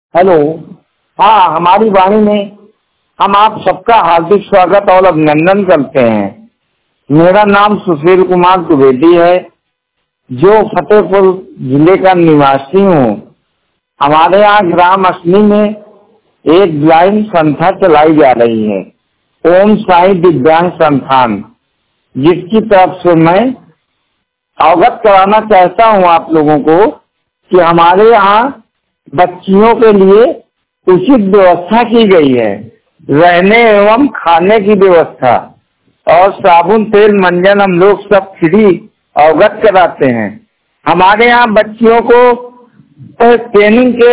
Hello. हाँ, हमारी वाणी में हम आप सबका हार्दिक स्वागत और अभिनंदन करते हैं। मेरा नाम सुशील कुमार द्विवेदी है, जो फतेहपुर जिले का निवासी हूँ। हमारे यहाँ ग्राम असनी में एक ब्लाइंड संस्था चलाई जा रही है, ओम साई दिव्यांग संस्थान, जिसकी तरफ से मैं अवगत कराना चाहता हूँ आप लोगों को कि हमारे यहाँ बच्चियों के लिए उचित व्यवस्था की गई है। रहने एवं खाने की व्यवस्था और साबुन तेल मंजन हम लोग सब फ्री अवगत कराते हैं। हमारे यहाँ बच्चियों को ट्रेनिंग के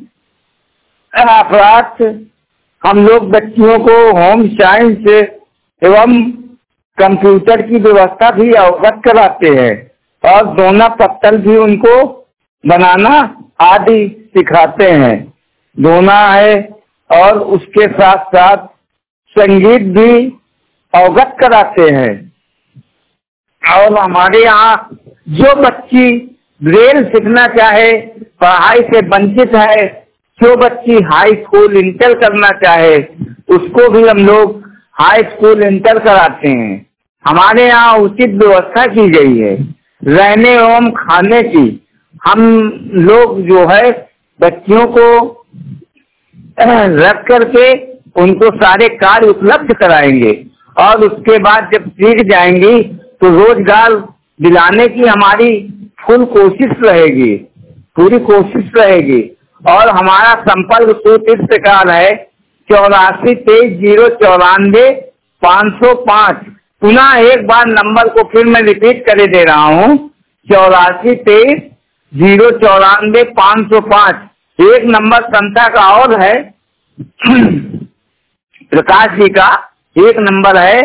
अपराध हम लोग बच्चियों को होम साइंस एवं कंप्यूटर की व्यवस्था भी अवगत कराते हैं और दोना पत्तल भी उनको बनाना आदि सिखाते हैं। दोना है और उसके साथ साथ संगीत भी अवगत कराते हैं। और हमारे यहाँ जो बच्ची ब्रेल सीखना चाहे, पढ़ाई से वंचित है, जो बच्ची हाई स्कूल इंटर करना चाहे, उसको भी हम लोग हाई स्कूल इंटर कराते हैं। हमारे यहाँ उचित व्यवस्था की गई है रहने एवं खाने की। हम लोग जो है बच्चियों को रख करके उनको सारे कार्य उपलब्ध कराएंगे और उसके बाद जब सीख जाएंगी तो रोजगार दिलाने की हमारी फुल कोशिश रहेगी, पूरी कोशिश रहेगी। और हमारा संपर्क सूत्र इस प्रकार है 8423094505। पुनः एक बार नंबर को फिर मैं रिपीट कर दे रहा हूँ, 8423094505। एक नंबर संस्था का और है प्रकाश जी का, एक नंबर है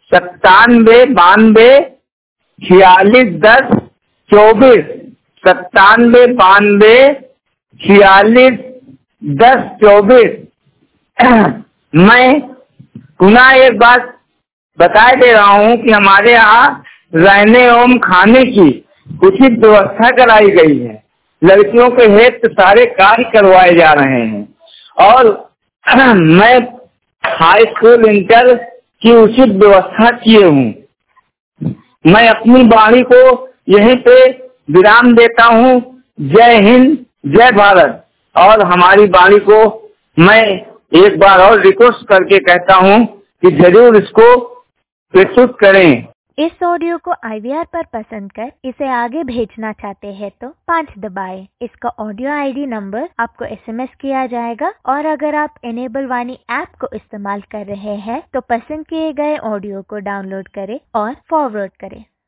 9792461024, 9792461024। मैं पुनः एक बात बता दे रहा हूँ कि हमारे यहाँ रहने एवं खाने की उचित व्यवस्था कराई गई है। लड़कियों के हेतु सारे कार्य करवाए जा रहे हैं और मैं हाई स्कूल इंटर की उचित व्यवस्था किए हूँ। मैं अपनी वाणी को यहीं पे विराम देता हूँ। जय हिंद, जय भारत। और हमारी वाणी को मैं एक बार और रिक्वेस्ट करके कहता हूँ कि जरूर इसको प्रस्तुत करें। इस ऑडियो को IVR पर पसंद कर इसे आगे भेजना चाहते हैं तो 5 दबाएं। इसका ऑडियो ID नंबर आपको SMS किया जाएगा और अगर आप इनेबल वाणी ऐप को इस्तेमाल कर रहे हैं तो पसंद किए गए ऑडियो को डाउनलोड करें और फॉरवर्ड करें।